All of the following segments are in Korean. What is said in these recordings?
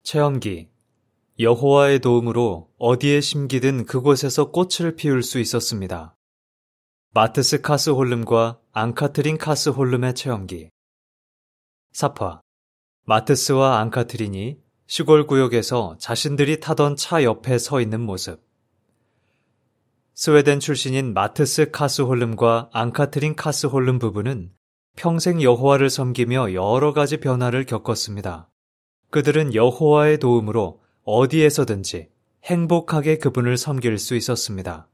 체험기. 여호와의 도움으로 어디에 심기든 그곳에서 꽃을 피울 수 있었습니다. 마트스 카스홀름과 앙카트린 카스홀름의 체험기. 사파. 마트스와 앙카트린이 시골 구역에서 자신들이 타던 차 옆에 서 있는 모습. 스웨덴 출신인 마트스 카스홀름과 앙카트린 카스홀름 부부는 평생 여호와를 섬기며 여러 가지 변화를 겪었습니다. 그들은 여호와의 도움으로 어디에서든지 행복하게 그분을 섬길 수 있었습니다.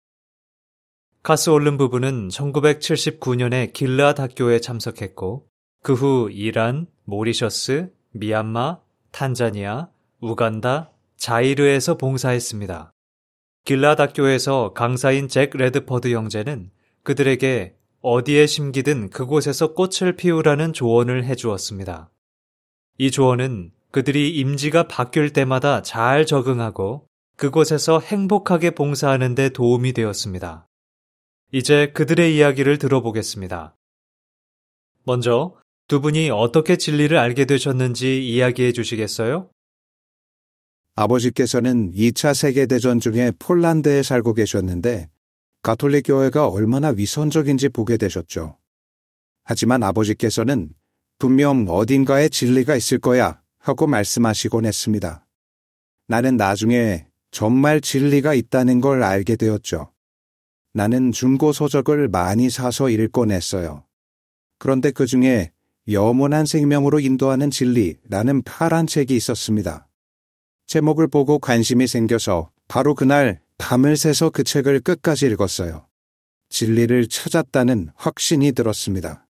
카스홀름 부부는 1979년에 길르앗 학교에 참석했고 그 후 이란, 모리셔스, 미얀마, 탄자니아, 우간다, 자이르에서 봉사했습니다. 길르앗 학교에서 강사인 잭 레드퍼드 형제는 그들에게 어디에 심기든 그곳에서 꽃을 피우라는 조언을 해주었습니다. 이 조언은 그들이 임지가 바뀔 때마다 잘 적응하고 그곳에서 행복하게 봉사하는 데 도움이 되었습니다. 이제 그들의 이야기를 들어보겠습니다. 먼저 두 분이 어떻게 진리를 알게 되셨는지 이야기해 주시겠어요? 아버지께서는 2차 세계대전 중에 폴란드에 살고 계셨는데 가톨릭 교회가 얼마나 위선적인지 보게 되셨죠. 하지만 아버지께서는 분명 어딘가에 진리가 있을 거야 하고 말씀하시곤 했습니다. 나는 나중에 정말 진리가 있다는 걸 알게 되었죠. 나는 중고 서적을 많이 사서 읽곤 했어요. 그런데 그 중에 영원한 생명으로 인도하는 진리라는 파란 책이 있었습니다. 제목을 보고 관심이 생겨서 바로 그날 밤을 새서 그 책을 끝까지 읽었어요. 진리를 찾았다는 확신이 들었습니다.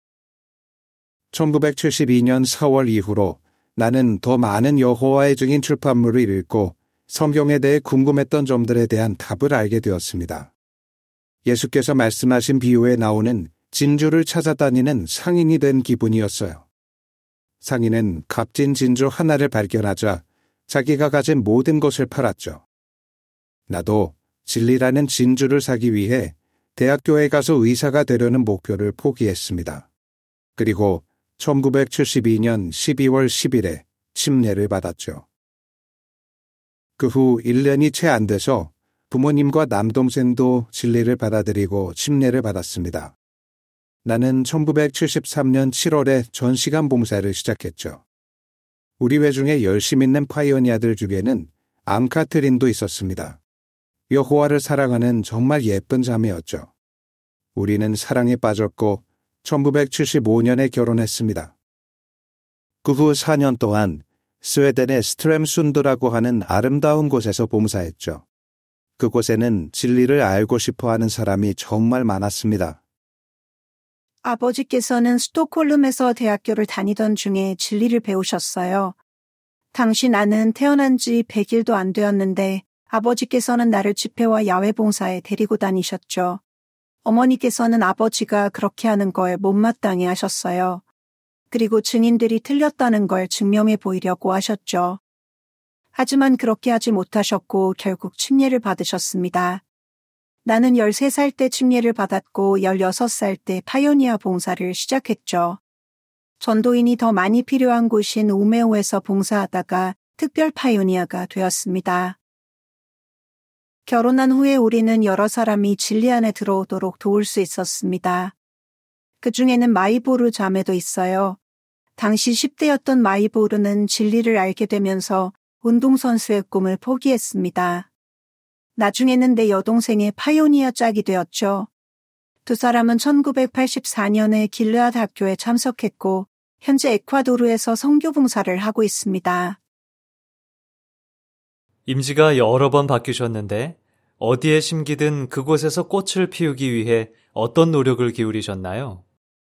1972년 4월 이후로 나는 더 많은 여호와의 증인 출판물을 읽고 성경에 대해 궁금했던 점들에 대한 답을 알게 되었습니다. 예수께서 말씀하신 비유에 나오는 진주를 찾아다니는 상인이 된 기분이었어요. 상인은 값진 진주 하나를 발견하자 자기가 가진 모든 것을 팔았죠. 나도 진리라는 진주를 사기 위해 대학교에 가서 의사가 되려는 목표를 포기했습니다. 그리고 1972년 12월 10일에 침례를 받았죠. 그 후 1년이 채 안 돼서 부모님과 남동생도 진리를 받아들이고 침례를 받았습니다. 나는 1973년 7월에 전시간 봉사를 시작했죠. 우리 회중에 열심 있는 파이오니아들 중에는 앙카트린도 있었습니다. 여호와를 사랑하는 정말 예쁜 자매였죠. 우리는 사랑에 빠졌고 1975년에 결혼했습니다. 그 후 4년 동안 스웨덴의 스트렘순드라고 하는 아름다운 곳에서 봉사했죠. 그곳에는 진리를 알고 싶어하는 사람이 정말 많았습니다. 아버지께서는 스톡홀름에서 대학교를 다니던 중에 진리를 배우셨어요. 당시 나는 태어난 지 100일도 안 되었는데 아버지께서는 나를 집회와 야외 봉사에 데리고 다니셨죠. 어머니께서는 아버지가 그렇게 하는 걸 못마땅해 하셨어요. 그리고 증인들이 틀렸다는 걸 증명해 보이려고 하셨죠. 하지만 그렇게 하지 못하셨고 결국 침례를 받으셨습니다. 나는 13살 때 침례를 받았고 16살 때 파이오니아 봉사를 시작했죠. 전도인이 더 많이 필요한 곳인 우메오에서 봉사하다가 특별 파이오니아가 되었습니다. 결혼한 후에 우리는 여러 사람이 진리 안에 들어오도록 도울 수 있었습니다. 그 중에는 마이보르 자매도 있어요. 당시 10대였던 마이보르는 진리를 알게 되면서 운동선수의 꿈을 포기했습니다. 나중에는 내 여동생의 파이오니아 짝이 되었죠. 두 사람은 1984년에 길르앗 학교에 참석했고 현재 에콰도르에서 선교 봉사를 하고 있습니다. 임지가 여러 번 바뀌셨는데 어디에 심기든 그곳에서 꽃을 피우기 위해 어떤 노력을 기울이셨나요?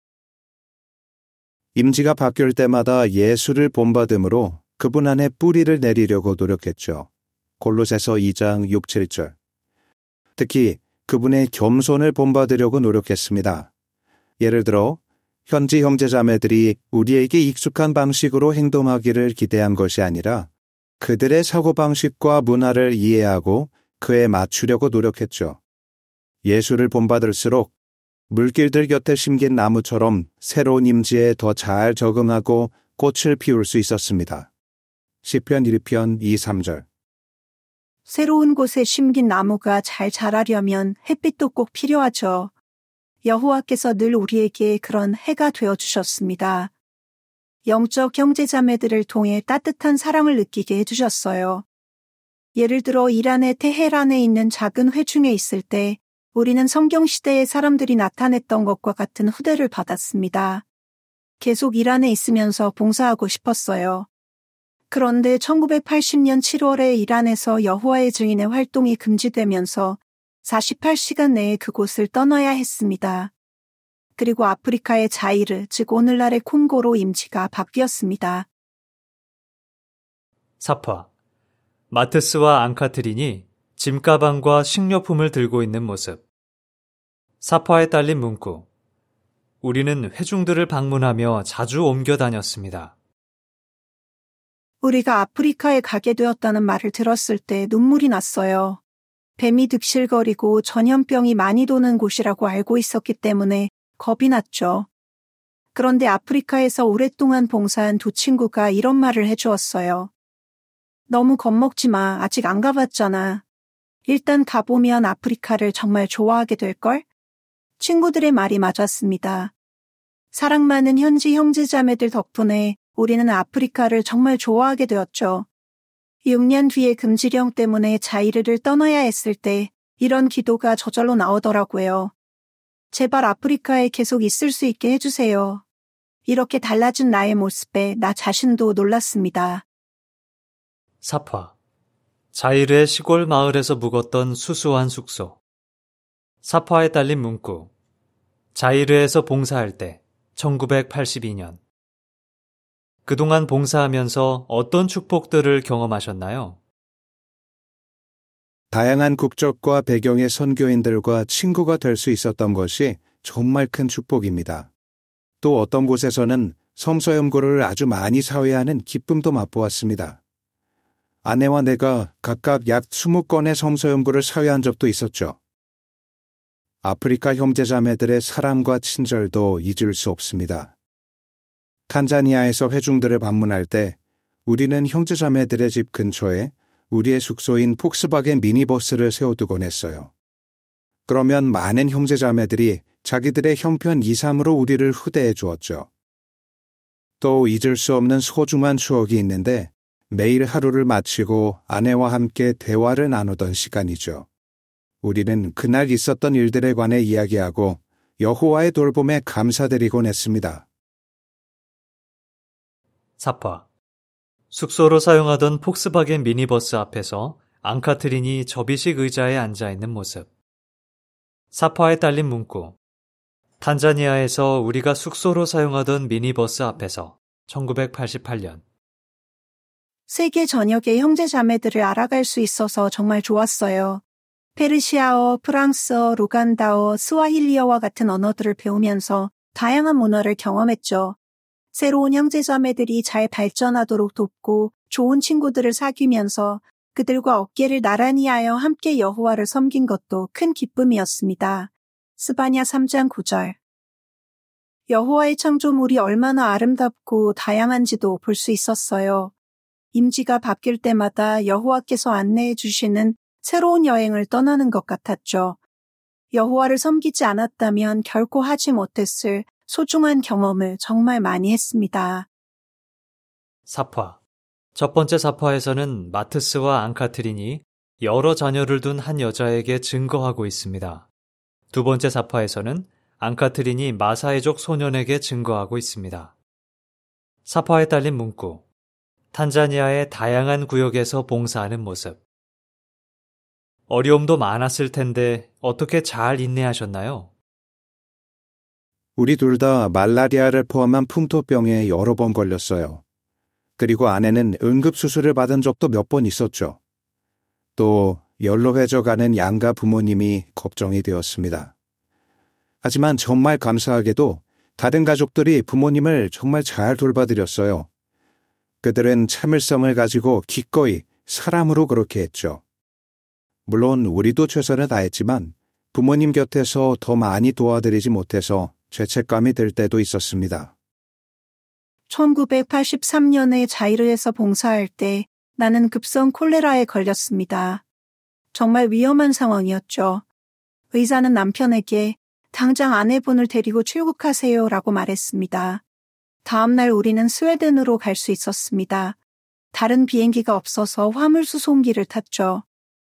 임지가 바뀔 때마다 예수를 본받음으로 그분 안에 뿌리를 내리려고 노력했죠. 골로새서 2장 6, 7절. 특히 그분의 겸손을 본받으려고 노력했습니다. 예를 들어 현지 형제자매들이 우리에게 익숙한 방식으로 행동하기를 기대한 것이 아니라 그들의 사고방식과 문화를 이해하고 그에 맞추려고 노력했죠. 예수를 본받을수록 물길들 곁에 심긴 나무처럼 새로운 임지에 더 잘 적응하고 꽃을 피울 수 있었습니다. 시편 1편 2, 3절. 새로운 곳에 심긴 나무가 잘 자라려면 햇빛도 꼭 필요하죠. 여호와께서 늘 우리에게 그런 해가 되어주셨습니다. 영적 형제자매들을 통해 따뜻한 사랑을 느끼게 해주셨어요. 예를 들어 이란의 테헤란에 있는 작은 회중에 있을 때 우리는 성경시대의 사람들이 나타냈던 것과 같은 후대를 받았습니다. 계속 이란에 있으면서 봉사하고 싶었어요. 그런데 1980년 7월에 이란에서 여호와의 증인의 활동이 금지되면서 48시간 내에 그곳을 떠나야 했습니다. 그리고 아프리카의 자이르, 즉 오늘날의 콩고로 임지가 바뀌었습니다. 사파. 마트스와 앙카트린이 짐가방과 식료품을 들고 있는 모습. 사파에 딸린 문구. 우리는 회중들을 방문하며 자주 옮겨 다녔습니다. 우리가 아프리카에 가게 되었다는 말을 들었을 때 눈물이 났어요. 뱀이 득실거리고 전염병이 많이 도는 곳이라고 알고 있었기 때문에 겁이 났죠. 그런데 아프리카에서 오랫동안 봉사한 두 친구가 이런 말을 해주었어요. 너무 겁먹지 마. 아직 안 가봤잖아. 일단 가보면 아프리카를 정말 좋아하게 될걸? 친구들의 말이 맞았습니다. 사랑 많은 현지 형제자매들 덕분에 우리는 아프리카를 정말 좋아하게 되었죠. 6년 뒤에 금지령 때문에 자이르를 떠나야 했을 때 이런 기도가 저절로 나오더라고요. 제발 아프리카에 계속 있을 수 있게 해주세요. 이렇게 달라진 나의 모습에 나 자신도 놀랐습니다. 사파. 자이르의 시골 마을에서 묵었던 수수한 숙소. 사파에 딸린 문구. 자이르에서 봉사할 때 1982년. 그동안 봉사하면서 어떤 축복들을 경험하셨나요? 다양한 국적과 배경의 선교인들과 친구가 될 수 있었던 것이 정말 큰 축복입니다. 또 어떤 곳에서는 섬서염고를 아주 많이 사회하는 기쁨도 맛보았습니다. 아내와 내가 각각 약 20건의 섬서염고를 사회한 적도 있었죠. 아프리카 형제자매들의 사랑과 친절도 잊을 수 없습니다. 탄자니아에서 회중들을 방문할 때 우리는 형제자매들의 집 근처에 우리의 숙소인 폭스바겐 미니버스를 세워두곤 했어요. 그러면 많은 형제자매들이 자기들의 형편 2, 3으로 우리를 후대해 주었죠. 또 잊을 수 없는 소중한 추억이 있는데 매일 하루를 마치고 아내와 함께 대화를 나누던 시간이죠. 우리는 그날 있었던 일들에 관해 이야기하고 여호와의 돌봄에 감사드리곤 했습니다. 사파. 숙소로 사용하던 폭스바겐 미니버스 앞에서 앙카트린이 접이식 의자에 앉아있는 모습. 사파에 딸린 문구. 탄자니아에서 우리가 숙소로 사용하던 미니버스 앞에서 1988년. 세계 전역의 형제자매들을 알아갈 수 있어서 정말 좋았어요. 페르시아어, 프랑스어, 루간다어, 스와힐리어와 같은 언어들을 배우면서 다양한 문화를 경험했죠. 새로운 형제자매들이 잘 발전하도록 돕고 좋은 친구들을 사귀면서 그들과 어깨를 나란히 하여 함께 여호와를 섬긴 것도 큰 기쁨이었습니다. 스바냐 3장 9절. 여호와의 창조물이 얼마나 아름답고 다양한지도 볼 수 있었어요. 임지가 바뀔 때마다 여호와께서 안내해 주시는 새로운 여행을 떠나는 것 같았죠. 여호와를 섬기지 않았다면 결코 하지 못했을 소중한 경험을 정말 많이 했습니다. 사파. 첫 번째 사파에서는 마트스와 앙카트린이 여러 자녀를 둔 한 여자에게 증거하고 있습니다. 두 번째 사파에서는 앙카트린이 마사이족 소년에게 증거하고 있습니다. 사파에 딸린 문구. 탄자니아의 다양한 구역에서 봉사하는 모습. 어려움도 많았을 텐데 어떻게 잘 인내하셨나요? 우리 둘 다 말라리아를 포함한 풍토병에 여러 번 걸렸어요. 그리고 아내는 응급수술을 받은 적도 몇 번 있었죠. 또 연로해져가는 양가 부모님이 걱정이 되었습니다. 하지만 정말 감사하게도 다른 가족들이 부모님을 정말 잘 돌봐드렸어요. 그들은 참을성을 가지고 기꺼이 사람으로 그렇게 했죠. 물론 우리도 최선을 다했지만 부모님 곁에서 더 많이 도와드리지 못해서 죄책감이 들 때도 있었습니다. 1983년에 자이르에서 봉사할 때 나는 급성 콜레라에 걸렸습니다. 정말 위험한 상황이었죠. 의사는 남편에게 당장 아내분을 데리고 출국하세요 라고 말했습니다. 다음날 우리는 스웨덴으로 갈 수 있었습니다. 다른 비행기가 없어서 화물수송기를 탔죠.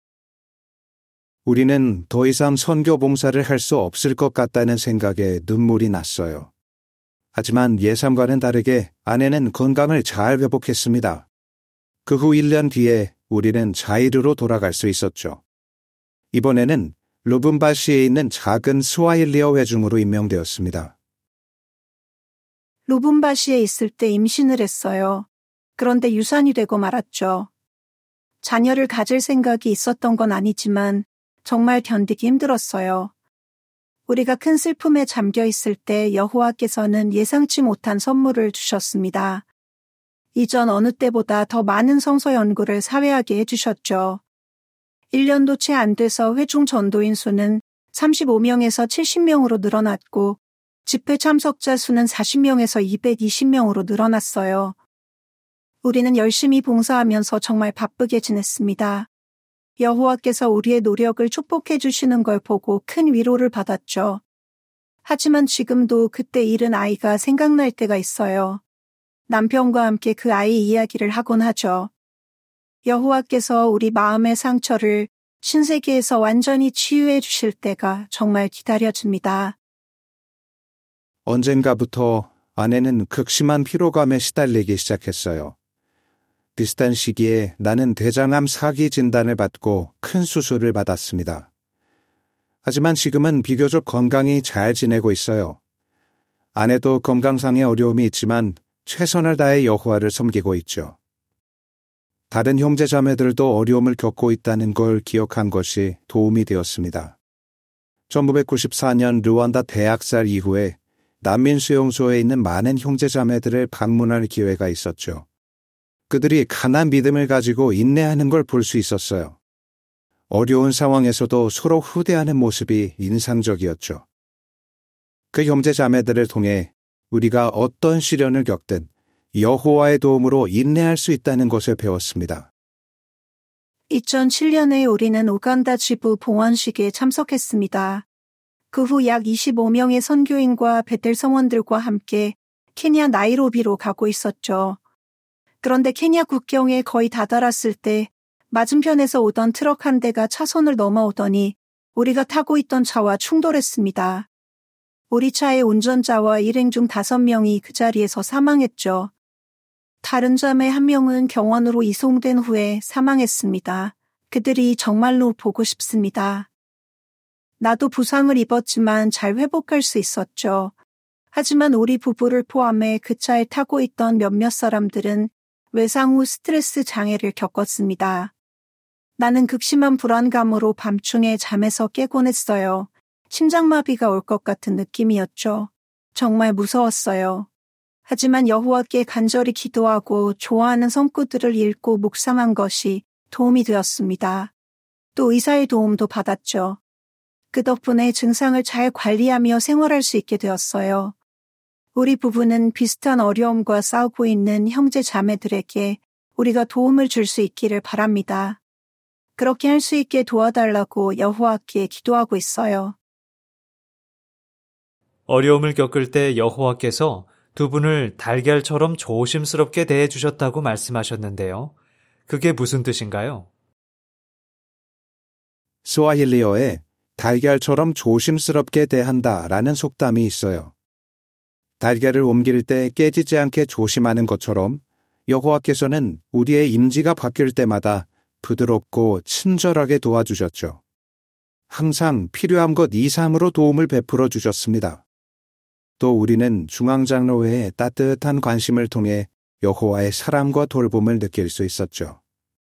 우리는 더 이상 선교 봉사를 할 수 없을 것 같다는 생각에 눈물이 났어요. 하지만 예상과는 다르게 아내는 건강을 잘 회복했습니다. 그 후 1년 뒤에 우리는 자이르로 돌아갈 수 있었죠. 이번에는 루븐바시에 있는 작은 스와힐리어 회중으로 임명되었습니다. 루븐바시에 있을 때 임신을 했어요. 그런데 유산이 되고 말았죠. 자녀를 가질 생각이 있었던 건 아니지만 정말 견디기 힘들었어요. 우리가 큰 슬픔에 잠겨 있을 때 여호와께서는 예상치 못한 선물을 주셨습니다. 이전 어느 때보다 더 많은 성서 연구를 사회하게 해주셨죠. 1년도 채 안 돼서 회중 전도인 수는 35명에서 70명으로 늘어났고 집회 참석자 수는 40명에서 220명으로 늘어났어요. 우리는 열심히 봉사하면서 정말 바쁘게 지냈습니다. 여호와께서 우리의 노력을 축복해 주시는 걸 보고 큰 위로를 받았죠. 하지만 지금도 그때 잃은 아이가 생각날 때가 있어요. 남편과 함께 그 아이 이야기를 하곤 하죠. 여호와께서 우리 마음의 상처를 신세계에서 완전히 치유해 주실 때가 정말 기다려집니다. 언젠가부터 아내는 극심한 피로감에 시달리기 시작했어요. 비슷한 시기에 나는 대장암 4기 진단을 받고 큰 수술을 받았습니다. 하지만 지금은 비교적 건강히 잘 지내고 있어요. 아내도 건강상의 어려움이 있지만 최선을 다해 여호와를 섬기고 있죠. 다른 형제자매들도 어려움을 겪고 있다는 걸 기억한 것이 도움이 되었습니다. 1994년 르완다 대학살 이후에 난민 수용소에 있는 많은 형제자매들을 방문할 기회가 있었죠. 그들이 강한 믿음을 가지고 인내하는 걸 볼 수 있었어요. 어려운 상황에서도 서로 후대하는 모습이 인상적이었죠. 그 형제자매들을 통해 우리가 어떤 시련을 겪든 여호와의 도움으로 인내할 수 있다는 것을 배웠습니다. 2007년에 우리는 우간다 지부 봉헌식에 참석했습니다. 그 후 약 25명의 선교인과 베델 성원들과 함께 케냐 나이로비로 가고 있었죠. 그런데 케냐 국경에 거의 다다랐을 때 맞은편에서 오던 트럭 한 대가 차선을 넘어오더니 우리가 타고 있던 차와 충돌했습니다. 우리 차의 운전자와 일행 중 5명이 그 자리에서 사망했죠. 다른 자매 1명은 병원으로 이송된 후에 사망했습니다. 그들이 정말로 보고 싶습니다. 나도 부상을 입었지만 잘 회복할 수 있었죠. 하지만 우리 부부를 포함해 그 차에 타고 있던 몇몇 사람들은 외상 후 스트레스 장애를 겪었습니다. 나는 극심한 불안감으로 밤중에 잠에서 깨곤 했어요. 심장마비가 올 것 같은 느낌이었죠. 정말 무서웠어요. 하지만 여호와께 간절히 기도하고 좋아하는 성구들을 읽고 묵상한 것이 도움이 되었습니다. 또 의사의 도움도 받았죠. 그 덕분에 증상을 잘 관리하며 생활할 수 있게 되었어요. 우리 부부는 비슷한 어려움과 싸우고 있는 형제 자매들에게 우리가 도움을 줄 수 있기를 바랍니다. 그렇게 할 수 있게 도와달라고 여호와께 기도하고 있어요. 어려움을 겪을 때 여호와께서 두 분을 달걀처럼 조심스럽게 대해주셨다고 말씀하셨는데요. 그게 무슨 뜻인가요? 스와힐리어에 달걀처럼 조심스럽게 대한다라는 속담이 있어요. 달걀을 옮길 때 깨지지 않게 조심하는 것처럼 여호와께서는 우리의 임지가 바뀔 때마다 부드럽고 친절하게 도와주셨죠. 항상 필요한 것 이상으로 도움을 베풀어 주셨습니다. 또 우리는 중앙장로회의 따뜻한 관심을 통해 여호와의 사랑과 돌봄을 느낄 수 있었죠.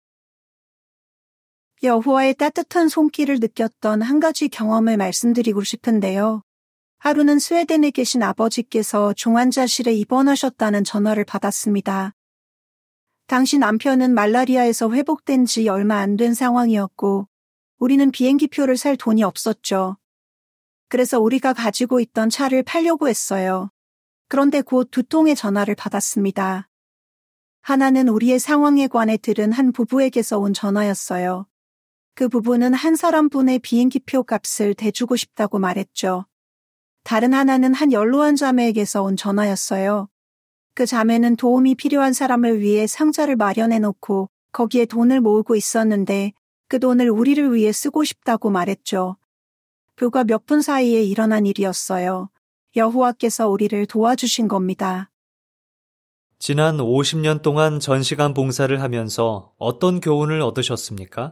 여호와의 따뜻한 손길을 느꼈던 한 가지 경험을 말씀드리고 싶은데요. 하루는 스웨덴에 계신 아버지께서 중환자실에 입원하셨다는 전화를 받았습니다. 당시 남편은 말라리아에서 회복된 지 얼마 안 된 상황이었고 우리는 비행기표를 살 돈이 없었죠. 그래서 우리가 가지고 있던 차를 팔려고 했어요. 그런데 곧 두 통의 전화를 받았습니다. 하나는 우리의 상황에 관해 들은 한 부부에게서 온 전화였어요. 그 부부는 한 사람분의 비행기표 값을 대주고 싶다고 말했죠. 다른 하나는 한 연로한 자매에게서 온 전화였어요. 그 자매는 도움이 필요한 사람을 위해 상자를 마련해 놓고 거기에 돈을 모으고 있었는데 그 돈을 우리를 위해 쓰고 싶다고 말했죠. 불과 몇 분 사이에 일어난 일이었어요. 여호와께서 우리를 도와주신 겁니다. 지난 50년 동안 전시관 봉사를 하면서 어떤 교훈을 얻으셨습니까?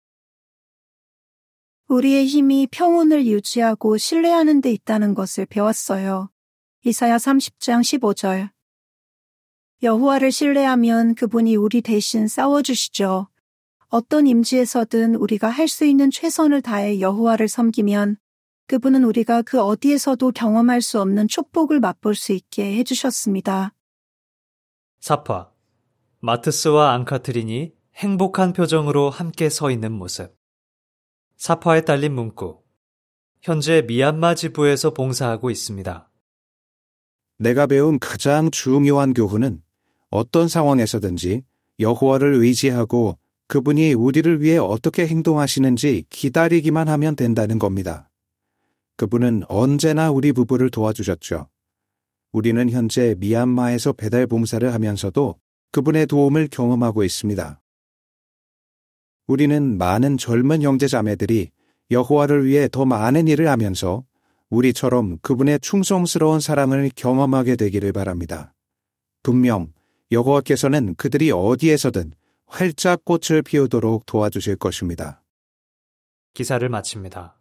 우리의 힘이 평온을 유지하고 신뢰하는 데 있다는 것을 배웠어요. 이사야 30장 15절. 여호와를 신뢰하면 그분이 우리 대신 싸워주시죠. 어떤 임지에서든 우리가 할 수 있는 최선을 다해 여호와를 섬기면 그분은 우리가 그 어디에서도 경험할 수 없는 축복을 맛볼 수 있게 해주셨습니다. 사파, 마트스와 앙카트린이 행복한 표정으로 함께 서 있는 모습. 사파에 딸린 문구. 현재 미얀마 지부에서 봉사하고 있습니다. 내가 배운 가장 중요한 교훈은 어떤 상황에서든지 여호와를 의지하고 그분이 우리를 위해 어떻게 행동하시는지 기다리기만 하면 된다는 겁니다. 그분은 언제나 우리 부부를 도와주셨죠. 우리는 현재 미얀마에서 배달 봉사를 하면서도 그분의 도움을 경험하고 있습니다. 우리는 많은 젊은 형제자매들이 여호와를 위해 더 많은 일을 하면서 우리처럼 그분의 충성스러운 사랑을 경험하게 되기를 바랍니다. 분명 여호와께서는 그들이 어디에서든 활짝 꽃을 피우도록 도와주실 것입니다. 기사를 마칩니다.